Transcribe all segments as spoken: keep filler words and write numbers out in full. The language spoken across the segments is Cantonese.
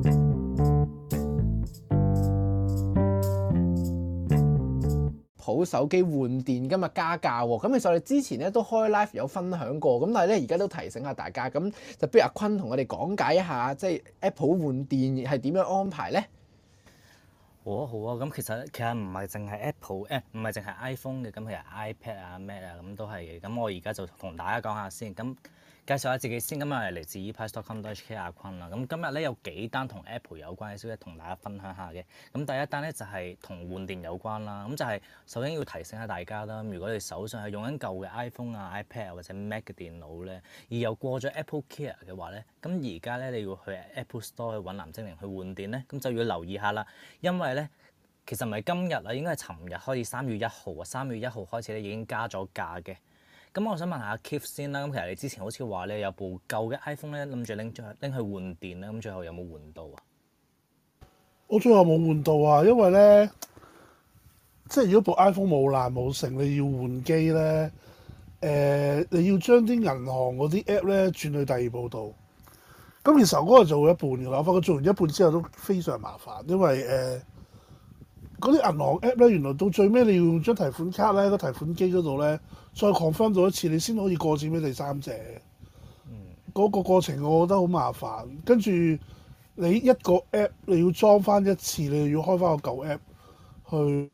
普手機換電今日加價喎，咁其實我哋之前咧都開 live 有分享過，咁但係咧而家都提醒下大家，咁就不如阿坤同我哋講解一下，即係 Apple 換電係點樣安排咧？ 好啊好啊，咁其實其實唔係淨係 Apple 誒，唔係淨係 iPhone 嘅，咁其實 iPad 啊、Mac 啊咁都係嘅。咁我而家就同大家講下先，咁介紹下自己先。咁啊嚟自 eprice dot com dot h k 阿坤啦。咁今日咧有幾單同 Apple 有關嘅消息同大家分享下嘅。咁第一單咧就係同換電有關啦。咁就係首先要提醒下大家啦，如果你手上係用緊舊嘅 iPhone 啊、iPad 啊或者 Mac 嘅電腦咧，而又過咗 Apple Care 嘅話咧，咁而家咧你要去 Apple Store 去揾藍精靈去換電咧，咁就要留意下啦，因為咧。其實唔係今日啊，應該係尋日開始，三月一號啊，三月一號開始咧已經加咗價嘅。咁我想問下 Keith 先啦，咁其實你之前好似話咧有部舊嘅 iPhone 咧諗住拎出拎去換電咧，咁最後有冇換到啊？ 我最後冇換到啊，因為咧，即係如果部 iPhone 冇爛冇成，你要換機咧，誒、呃，你要將啲銀行嗰啲 app 咧轉去第二部度。咁其實我嗰日做咗一半嘅啦，我發覺做完一半之後都非常麻煩，因為誒。呃嗰啲銀行 app 咧，原來到最尾你要用張提款卡咧，個提款機嗰度咧，再 confirm 到一次，你先可以過錢俾第三者。嗯。嗰個過程我覺得好麻煩，跟住你一個 app 你要裝翻一次，你又要開翻個舊 app 去。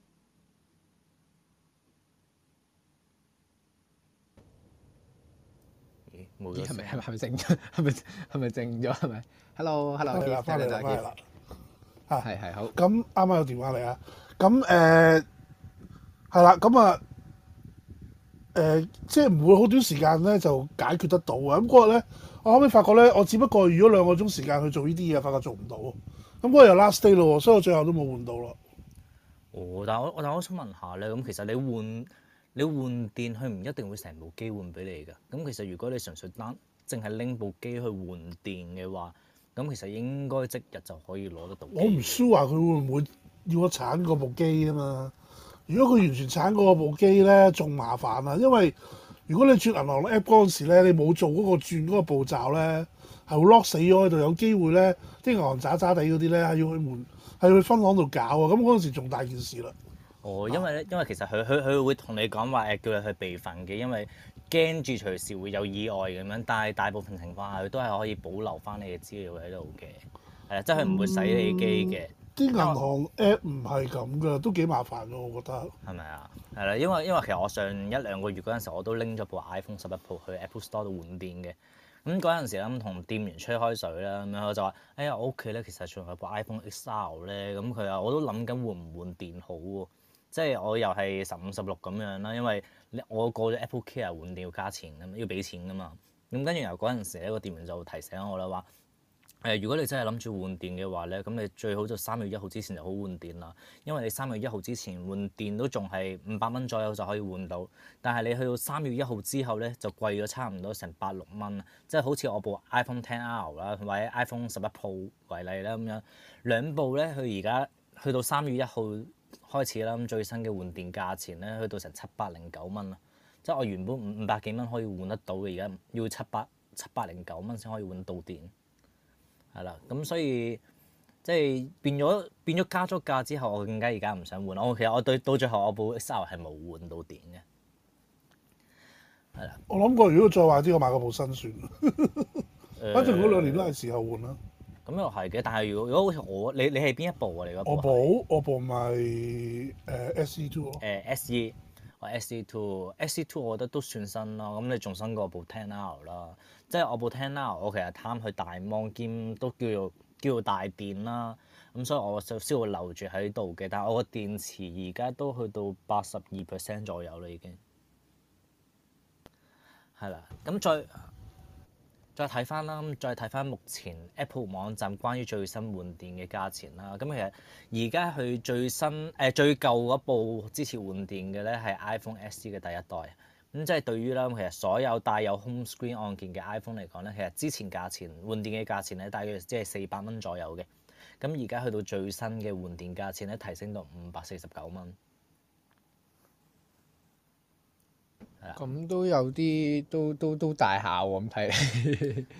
咦？冇咗。 係咪係咪係咪靜咗？係咪係咪靜咗？係咪？Hello Hello。 係啦，翻嚟啦，翻嚟啦。 啊，係係好。 咁啱啱有電話嚟啊！咁誒係啦，咁啊誒，即係唔會好短時間咧就解決得到啊！咁嗰日咧，我後尾發覺咧，我只不過預咗兩個鐘時間去做呢啲嘢，發覺做唔到。咁嗰日又 last day 咯，所以我最後都冇換到咯。 哦，但係我但係我想問下咧，咁其實你換你換電，佢唔一定會成部機換俾你㗎。咁其實如果你純粹單淨係拎部機去換電嘅話，咁其實應該即日就可以攞得到。 我唔 sure 話佢會唔會要我鏟嗰部機啊嘛？如果佢完全鏟嗰部機咧，仲麻煩啊！因為如果你轉銀行 app 嗰陣時咧，你冇做嗰個轉嗰個步驟咧，係會 lock 死咗喺度，有機會咧啲銀行渣渣地嗰啲咧係要去換，係去分行度搞啊！咁嗰陣時仲大件事啦。 哦，因為咧，因為其實佢佢佢會同你講話誒，叫你去備份嘅，因為驚住隨時會有意外咁樣。但係大部分情況下，佢都係可以保留翻你嘅資料喺度嘅。係啊，即係佢唔會洗你機嘅。 啲、嗯、銀行 app 唔係咁噶，都幾麻煩㗎，我覺得。 係咪啊？係啦，因為因為其實我上一兩個月嗰陣時，我都拎咗部 iPhone 十一 Pro 去 Apple Store 度換電嘅。咁嗰陣時咧，咁同店員吹開水啦，咁樣我就話：哎呀，我屋企咧其實仲有部 iPhone X R 咧，咁佢啊我都諗緊換唔換電好喎。即係我又係十五十六咁樣啦，因為我過咗 Apple Care 換電要加錢㗎嘛，要俾錢㗎嘛。咁跟住由嗰陣時咧，個店員就提醒我啦，話誒如果你真係諗住換電嘅話咧，咁你最好就三月一號之前就好換電啦，因為你三月一號之前換電都仲係五百蚊左右就可以換到，但係你去到三月一號之後咧就貴咗差唔多成百六蚊，即係好似我部 iPhone X R 啦，或者 iPhone 十一 Pro 為例啦咁樣，兩部咧佢而家去到三月一號開始啦，咁最新嘅換電價錢咧去到成七百零九蚊啊！即係我原本五五百幾蚊可以換得到嘅，而家要七百七百零九蚊先可以換到電，係啦。咁所以即係變咗變咗加咗價之後，我更加而家唔想換。我其實我對到最後我部 X R 係冇換到電嘅，係啦。 我諗過如果再壞啲，我買嗰部新算。反正嗰兩年都係時候換啦。 咁又係嘅，但係如果如果好似我你你係邊一部啊？你嗰部？ 我部我部咪誒 S E Two 咯。 誒 S E，我 S E Two，S E Two 我覺得都算新啦。咁你仲新過部 Ten R 啦，即係我部 Ten R 我其實貪佢大芒兼都叫做叫做大電啦。咁所以我就先會留住喺度嘅。但係我個電池而家都去到八十二 percent 左右啦，已經係啦。咁再。再睇翻啦，咁再睇翻目前 Apple 網站關於最新換電嘅價錢啦。咁其實而家佢最新誒、呃、最舊嗰部支持換電嘅咧係 iPhone S E 嘅第一代。咁即係對於啦，其實所有帶有 Home Screen 按鍵嘅 iPhone 嚟講咧，其實之前價錢換電嘅價錢咧大約即係四百蚊左右嘅。咁而家去到最新嘅換電價錢咧，提升到五百四十九蚊。 咁都有啲都都都大下喎，咁睇嚟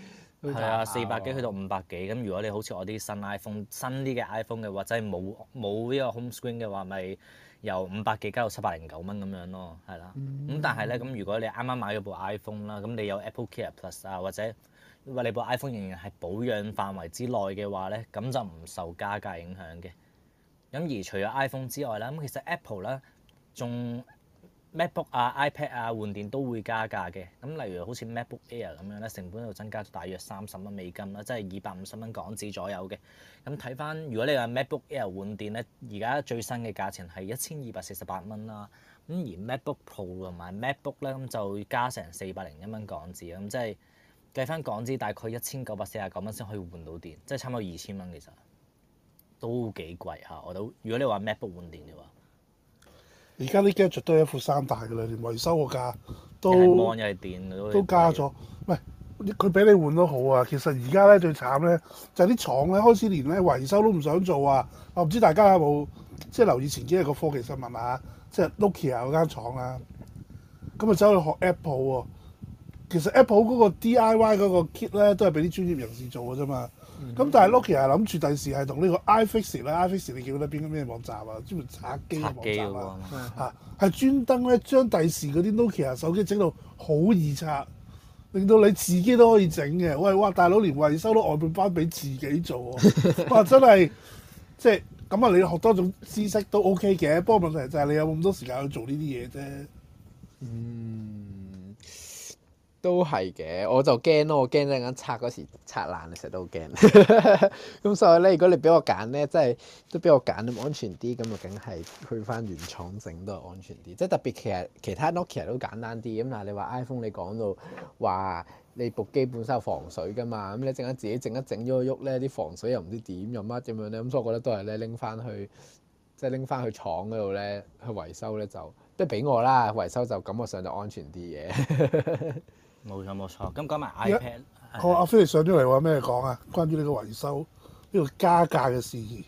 係啊，四百幾去到五百幾。咁如果你好似我啲新 iPhone 新啲嘅 iPhone 嘅話，即係冇冇呢個 home screen 嘅話，咪由五百幾加到七百零九蚊咁樣咯，係啦。咁、嗯、但係咧，咁如果你啱啱買咗部 iPhone 啦，咁你有 Apple Care Plus 啊，或者話你部 iPhone 仍然係保養範圍之內嘅話咧，咁就唔受加價影響嘅。咁而除咗 iPhone 之外啦，咁其實 Apple 咧仲 MacBook 啊、iPad 啊換電都會加價嘅。咁例如好似 MacBook Air 咁樣咧，成本就增加咗大約三十蚊美金啦，即係二百五十蚊港紙左右嘅。咁睇翻如果你話 MacBook Air 換電咧，而家最新嘅價錢係一千二百四十八蚊啦。咁而 MacBook Pro 同埋 MacBook 咧，咁就加成四百零一蚊港紙，咁即係計翻港紙大概一千九百四十九蚊先可以換到電，即係差唔多二千蚊，其實都幾貴嚇。我都如果你話 MacBook 換電嘅話。 而家啲 gadget 都係一副三大㗎啦，連維修個價都又係電都都加咗。唔係佢俾你換都好啊。其實而家咧最慘咧就係、是、啲廠咧開始連咧維修都唔想做啊。我唔知大家有冇即係留意前幾日個科技新聞啊？即係 Nokia 嗰間廠啊，咁啊走去學 Apple 喎、啊。其實 Apple 嗰個 D I Y 嗰個 kit 咧都係俾啲專業人士做嘅啫嘛。咁、嗯、但係 Nokia 係諗住第時係同呢個 iFixit 咧 ，iFixit 你記得邊個咩網站啊？專門拆機嘅網站啊，嚇係專登咧將第時嗰啲 Nokia 手機整到好易拆，令到你自己都可以整嘅。喂，哇！大佬連維修都外判翻俾自己做喎，哇！真係即係咁啊！你學多種知識都 OK 嘅，不過問題就係你有冇咁多時間去做呢啲嘢啫。 嗯。都係嘅，我就驚咯，我驚一陣間拆嗰時拆爛，成日都好驚。咁所以咧，如果你俾我揀咧，即係都俾我揀咁安全啲，咁就梗係去翻原廠整都係安全啲。即係特別其實其他 Nokia 都簡單啲，咁但係你話 iPhone 你講到話你部機本身有防水㗎嘛，咁你陣間自己整一整咗喐咧，啲防水又唔知點又乜咁樣咧，咁所以我覺得都係咧拎翻去即係拎翻去廠嗰度咧去維修咧就即係俾我啦，維修就感覺上就安全啲嘅。 冇錯冇錯，咁講埋 iPad。 好，阿飛你上咗嚟話咩講啊？關於呢個維修呢個加價嘅事宜。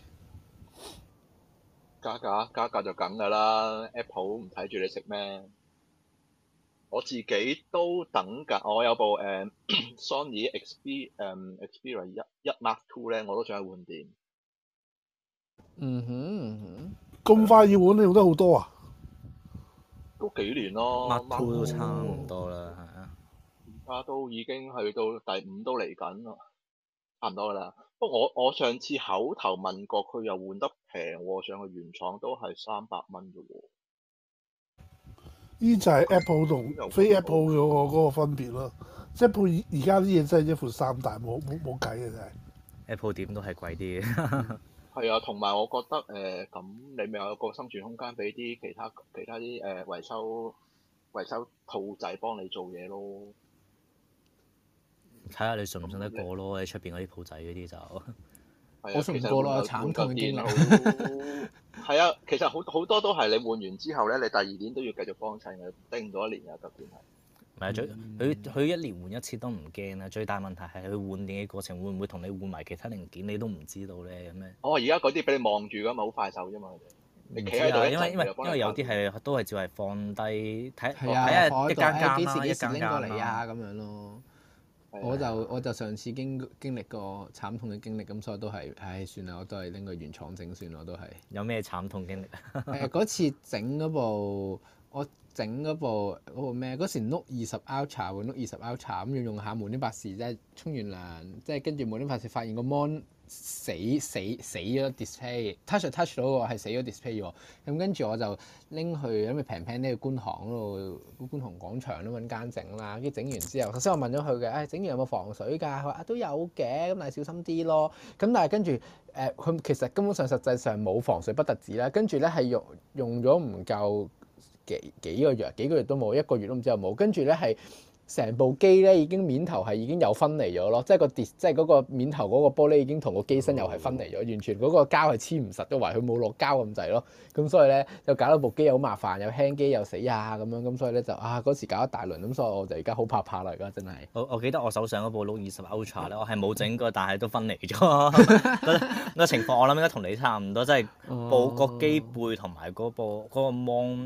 加價加價就梗㗎啦 ，Apple 唔睇住你食咩？我自己都等緊，我有部誒、呃、Sony Xperia 誒 Xperia 一一 Mark Two 咧，我都想去換電。 嗯哼嗯哼， 咁快要換你用得好多啊？ 都幾年咯 ，Mark Two 都差唔多啦，係啊。 而家都已經去到第五都嚟緊咯，差唔多㗎啦。不過我我上次口頭問過，佢又換得平喎，上去原廠都係三百蚊啫喎。 呢就係 Apple 同非 Apple 嗰個嗰個分別咯。即係 Apple 而家啲嘢真係一副三大，冇冇冇計嘅真係。 Apple 點都係貴啲嘅。 係啊，同埋我覺得誒咁、呃，你咪有個生存空間俾啲其他其他啲誒、呃、維修維修兔仔幫你做嘢咯。 睇下你信唔信得過咯，你出邊嗰啲鋪仔嗰啲就， 我信唔過咯，慘痛經歷。 係啊，其實好好多都係你換完之後咧，你第二年都要繼續幫襯嘅，叮咗一年啊，特別係。 唔係最佢佢一年換一次都唔驚啦，最大問題係佢換電嘅過程會唔會同你換埋其他零件，你都唔知道咧咁咧。 哦，而家嗰啲俾你望住㗎嘛，好快手啫嘛。你企喺度， 因為因為因為有啲係都係只係放低睇睇啊下一間間幾時啦， 幾時拎過間嚟啊咁樣咯。我就我就上次經經歷過慘痛嘅經歷，咁所以都係，唉算啦，我都係拎個原廠整算，我都係。 有咩慘痛經歷啊？ 誒嗰次整嗰部，我整嗰部嗰部咩？嗰時 Note 二十 Ultra 換 Note 二十 Ultra，咁要用下無端白事，即係沖完涼，即係跟住無端白事發現個 mon 死死死咗 display，touch touch 到喎係死咗 display 喎，咁跟住我就拎去諗住平平呢個觀塘嗰度，觀塘廣場都揾間整啦，跟住整完之後，首先我問咗佢嘅，誒、哎、整完有冇防水㗎？佢話啊都有嘅，咁但係小心啲咯。咁但係跟住誒佢其實根本上實際上冇防水不特止啦，跟住咧係用用咗唔夠幾幾個月，幾個月都冇，一個月都唔知有冇，跟住咧係。成部機咧已經面頭係已經有分離咗咯，即係個碟，即係嗰個面頭嗰個玻璃已經同個機身又係分離咗，完全嗰個膠係黐唔實，都話佢冇落膠咁滯咯。咁所以咧就搞到部機又好麻煩，又輕機又死啊咁樣，咁所以咧就啊嗰時搞一大輪，咁所以我就而家好怕怕啦，而家真係。 我我記得我手上嗰部 Note 二十 Ultra 咧，我係冇整過，但係都分離咗。個情況我諗應該同你差唔多，即係部個機背同埋嗰部嗰個 mon。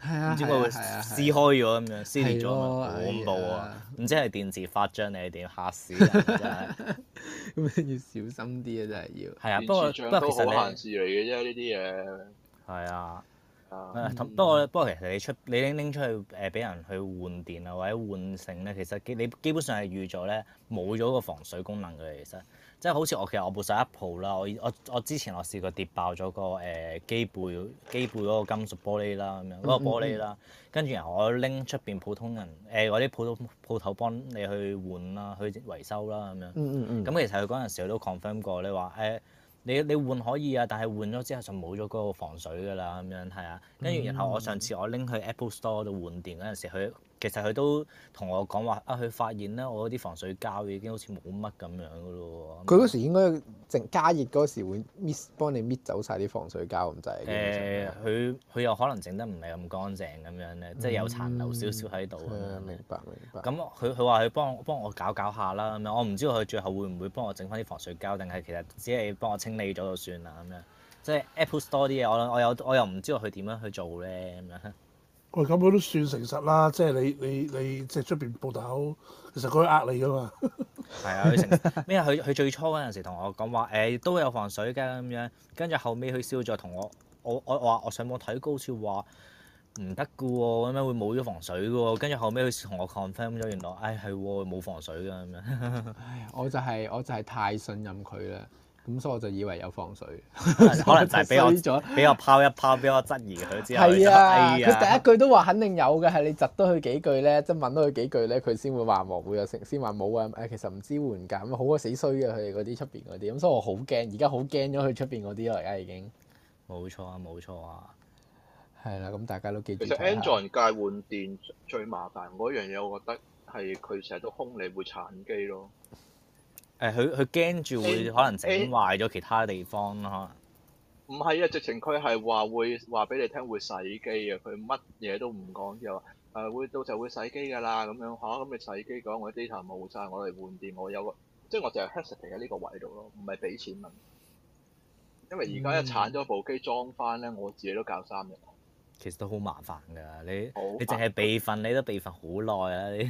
係啊唔知點解會係啊係啊撕開咗咁樣，撕裂咗咁樣， 係咯好恐怖哎呀啊！唔知係電磁發脹定係點，嚇死人真係。 咁要小心啲啊！真係要。 係啊，不過電視像都好不過其實閒事嚟嘅啫，呢啲嘢。 係啊。 啊， 誒，同不過不過其實你出你拎拎出去誒俾人去換電啊或者換成咧，其實基你基本上係預咗咧冇咗個防水功能嘅。其實即係好似我其實我部十一 Pro 啦，我我我之前我試過跌爆咗個誒機背機背嗰個金屬玻璃啦咁樣嗰個玻璃啦，跟住然後我拎出邊普通人誒嗰啲普通鋪頭幫你去換啦去維修啦咁樣。 嗯嗯嗯。 咁其實佢嗰陣時都 confirm 過你話誒。你你換可以啊，但係換咗之後就冇咗嗰個防水㗎啦，咁樣係啊。跟住然後我上次我拎去 Apple Store 度換電嗰陣時，佢其實佢都同我講話啊，佢發現咧我啲防水膠已經好似冇乜咁樣㗎咯喎。 佢嗰時應該淨加熱嗰時會搣幫你搣走晒啲防水膠咁滯。 誒，佢佢又可能整得唔係咁乾淨咁樣咧，即係有殘留少少喺度咁係啊， 樣。 明白明白。 咁佢佢話佢幫我幫我搞搞下啦咁樣，我唔知道佢最後會唔會幫我整翻啲防水膠，定係其實只係幫我清理咗就算啦咁樣。即係 Apple Store 啲嘢，我我有我又唔知道佢點樣去做咧咁樣。 喂，咁佢都算誠實啦，即係你你你即係出邊鋪頭，其實佢呃你噶嘛。 係啊，佢成咩啊？佢佢最初嗰陣時同我講話誒都有防水㗎咁樣，跟住後尾佢燒咗同我我我我話我上網睇過好似話唔得㗎喎，咁樣會冇咗防水㗎喎，跟住後尾佢同我 confirm 咗，原來唉係喎冇防水㗎咁樣。 唉，我就係我就係太信任佢啦，咁所以我就以為有防水。 可能就係俾我衰咗俾我拋一拋，俾我質疑佢之後， 係啊， 哎呀佢第一句都話肯定有嘅，係你窒多佢幾句咧，即係問多佢幾句咧，佢先會話冇會有成，先話冇啊。誒，其實唔支援㗎，咁好鬼死衰嘅佢哋嗰啲出邊嗰啲，咁所以我好驚，而家好驚咗佢出邊嗰啲咯，而家已經。 冇錯啊，冇錯啊。 係啦，咁大家都記住其實睇下。 Android 界換電最麻煩嗰樣嘢，我覺得係佢成日都兇你會殘機咯。 誒，佢佢驚住會可能整壞咗其他地方咯， 唔係啊，直情佢係話會話俾你聽會洗機啊，佢乜嘢都唔講，之後誒會到就會洗機㗎啦咁樣嚇，咁、啊、你洗機講我啲 data 冇晒，我嚟換電，我有個即係我淨係 hesitate 喺呢個位度咯，唔係俾錢問。因為而家一鏟咗部機裝翻咧，我自己都搞三日。 其實都好麻煩㗎，你好你淨係備份你都備份好耐啊你。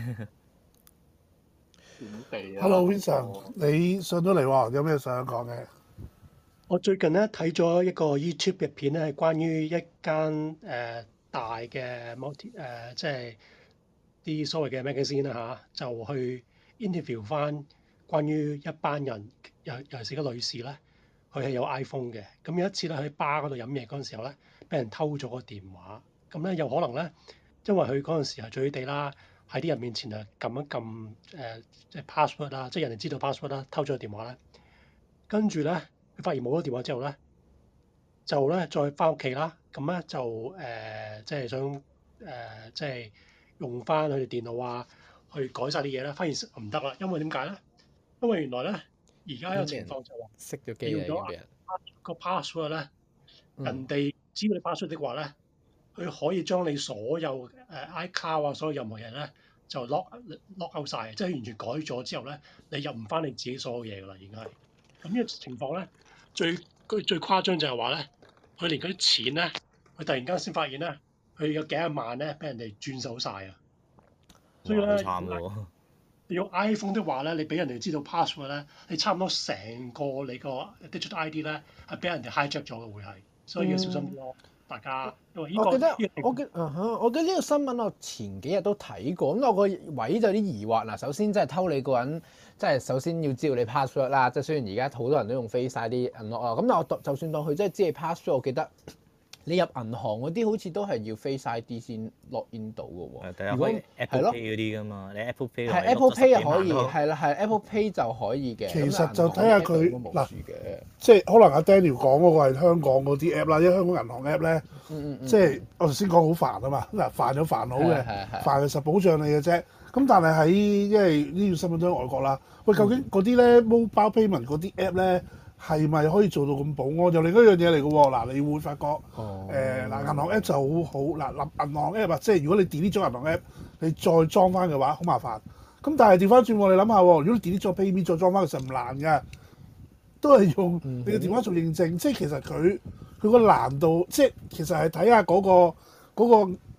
點備啊 Hello Vincent，你上咗嚟喎，有咩想講嘅？ 我最近咧睇咗一個 YouTube 嘅片咧，係關於一間誒、呃、大嘅 multi 誒、呃，即係啲所謂嘅 magazine 啦嚇，就去 interview 翻關於一班人，尤尤其是個女士咧，佢係有 iPhone 嘅。咁有一次咧喺巴嗰度飲嘢嗰陣時候咧，俾人偷咗個電話。咁咧有可能咧，因為佢嗰陣時係醉地啦，喺啲人面前啊撳一撳誒、呃、即係 password 啦，即係人哋知道 password 啦，偷咗個電話咧，跟住咧。佢發現冇咗電話之後咧，就咧再翻屋企啦。咁咧就誒、呃，即係想誒、呃，即係用翻佢哋電腦啊，去改晒啲嘢啦。發現唔得啦，因為點解咧？因為原來咧，而家有情況就話熄咗機用啊，已經咗個 password 咧， 嗯人哋知道你 password 的話咧，佢可以將你所有誒 iCloud 啊，所有任何嘢咧就 lock lock out 曬，即係完全改咗之後咧，你入唔翻你自己所有嘢噶啦，已經係。咁呢個情況咧，最佢最誇張就係話咧，佢連嗰啲錢咧，佢突然間先發現咧，佢有幾廿萬咧，俾人哋轉手晒啊！所以咧， 好慘喎。 你用 iPhone 的話咧，你俾人哋知道 password 咧，你差唔多成個你個 digital I D 咧係俾人哋 hijack 咗嘅會係，所以要小心啲咯，大家。因為呢個我記得呢個我記嗯哼，我記得呢個新聞我前幾日都睇過，咁我個位就有啲疑惑嗱。首先即係偷你個人，即係首先要知道你 password 啦。即係雖然而家好多人都用 Face 晒啲 unlock 啊，咁但我就算當佢真係知你 password，我記得你入銀行嗰啲好似都係要 Face I D 先 log in 到嘅喎。如果係 Apple 係咯 Pay 嗰啲㗎嘛，你 Apple Pay 係 Apple Pay 又可以，係啦係 Apple Pay 就可以嘅。 其實就睇下佢嗱， 嘅， 即係可能阿 Daniel 講嗰個係香港嗰啲 app 啦，因為香港銀行 app 咧， 嗯嗯嗯即係我頭先講好煩啊嘛，嗱煩有煩惱嘅， 係係係煩其實保障你嘅啫。咁但係喺因為呢條新聞都喺外國啦，喂究竟嗰啲咧 mobile payment 嗰啲 app 咧係咪可以做到咁保安？就另一樣嘢嚟嘅喎，嗱你會發覺誒嗱、 哦呃、銀行 app 就好好嗱，銀行 app 啊，即係如果你 delete 咗銀行 app，你再裝翻嘅話好麻煩。咁但係調翻轉喎，你諗下喎，如果你 delete 咗 PayMe 再裝翻，其實唔難嘅，都係用你嘅電話做認證。嗯、即係其實佢佢個難度，即係其實係睇下嗰個嗰、嗰個嗰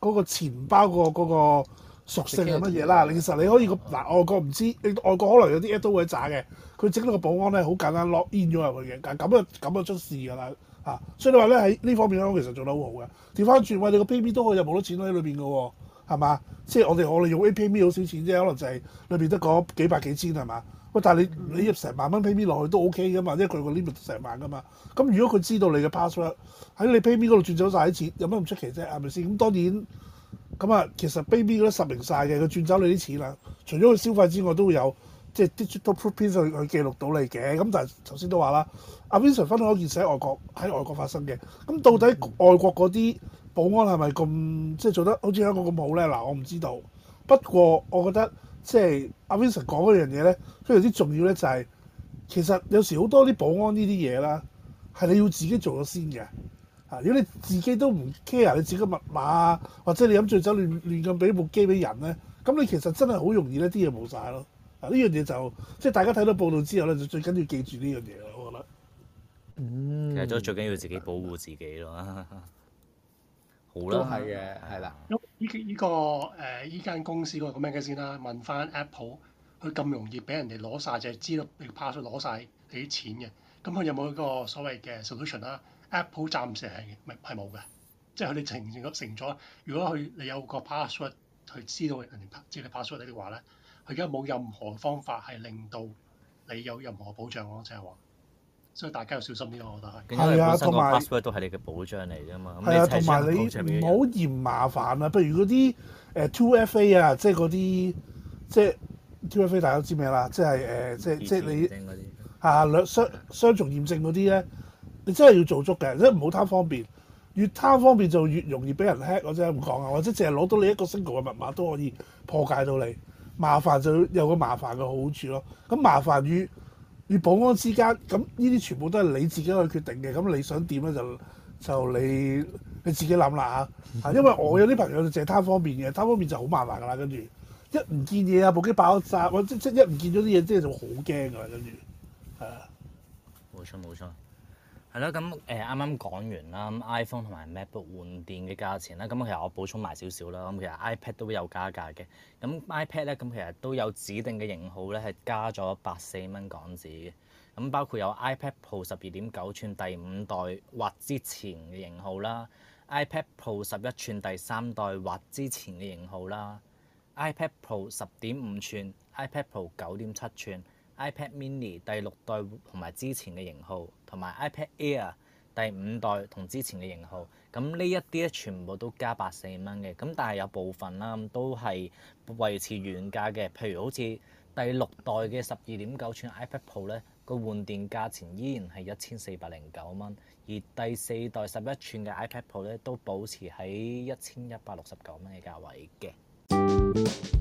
嗰個錢包個嗰個屬性係乜嘢啦。其實你可以個嗱外國唔知，你外國可能有啲 app 都會渣嘅，佢整到個保安咧好簡單 lock in 咗入去嘅，咁咁啊咁啊出事㗎啦嚇。所以你話咧喺呢方面咧，其實做得好好嘅。調翻轉，喂你個 PayMe 都可以有好多錢喺裏邊嘅喎，係嘛？即係我哋我哋用 PayMe 好少錢啫，可能就係裏邊得嗰幾百幾千係嘛？喂，但係你你入成萬蚊 PayMe 落去都 OK 噶嘛，因為佢個 limit 成萬噶嘛。咁如果佢知道你嘅 password 喺你 PayMe 嗰度轉走晒啲錢，有乜唔出奇啫？係咪先？咁當然咁啊，其實 PayMe 嗰啲實名晒嘅，佢轉走你啲錢啦。除咗佢消費之外，都會有即係 digital footprint 去去記錄到你嘅。咁但係頭先都話啦，阿 Vincent 分享一件事喺外國喺外國發生嘅。咁到底外國嗰啲保安係咪咁即係做得好似香港咁好咧？嗱，我唔知道。不過我覺得。即係阿 Vincent 講嗰樣嘢咧，非常之重要咧，就係、是、其實有時好多啲保安呢啲嘢啦，係你要自己做咗先嘅。啊，如果你自己都唔 care 你自己嘅密碼啊，或者你飲醉酒亂亂咁俾部機俾人咧，咁你其實真係好容易咧啲嘢冇晒咯。啊，呢樣嘢就即係大家睇到報道之後咧，就最緊要記住呢樣嘢咯，我覺得。 嗯， 其實都最緊要自己保護自己咯。好啦， 都係嘅，係啦。 咁依依個誒依間公司嗰個咩嘅先啦？問翻 Apple，佢咁容易俾人哋攞晒，就係知道你 password 攞晒你啲錢嘅。咁佢有冇一個所謂嘅 solution 啦？Apple 暫時係咪係冇嘅？即係佢哋承認咗成咗。如果佢你有個 password 去知道人哋知你 password 你嘅話咧，佢而家冇任何方法係令到你有任何保障咯，即係話。所以大家要小心啲咯，我覺得係。 係啊，同埋 password 都係你嘅保障嚟㗎嘛。 係啊，同埋你唔好嫌麻煩啊。譬如嗰啲誒 two F A 啊，即係嗰啲即係 two F A 大家都知咩啦？即係誒、呃、即係即係你嚇兩雙雙重驗證嗰啲咧，你真係要做足嘅，即係唔好貪方便。越貪方便就越容易俾人 hack，我真係咁講啊！或者淨係攞到你一個 single 嘅密碼都可以破解到你。麻煩就有個麻煩嘅好處咯。咁麻煩與與保安之間，咁呢啲全部都係你自己去決定嘅。咁你想點咧就就你你自己諗啦嚇。因為我有啲朋友就淨係貪方便嘅，貪方便就好麻煩噶啦。跟住一唔見嘢啊，部機爆炸，或者即即一唔見咗啲嘢，即係就好驚噶啦。跟住係啊， 冇錯冇錯，係啦。咁誒啱啱講完啦，咁 iPhone 同埋 MacBook 換電嘅價錢啦，咁其實我補充埋少少啦。咁其實 iPad 都有加價嘅。咁 iPad 咧，咁其實都有指定嘅型號咧，係加咗百四蚊港紙嘅。咁包括有 iPad Pro 十二點九寸第五代或之前嘅型號啦 ，iPad Pro 十一寸第三代或之前嘅型號啦 ，iPad Pro 十點五寸、iPad Pro 九點七寸、iPad Mini 第六代同埋之前嘅型號，同埋 iPad Air 第五代同之前嘅型號。咁呢一啲咧全部都加百四蚊嘅。咁但係有部分啦都係維持原價嘅，譬如好似第六代嘅十二點九寸 iPad Pro 咧，個換電價錢依然係一千四百零九蚊，而第四代十一寸嘅 iPad Pro 咧都保持喺一千一百六十九蚊嘅價位嘅。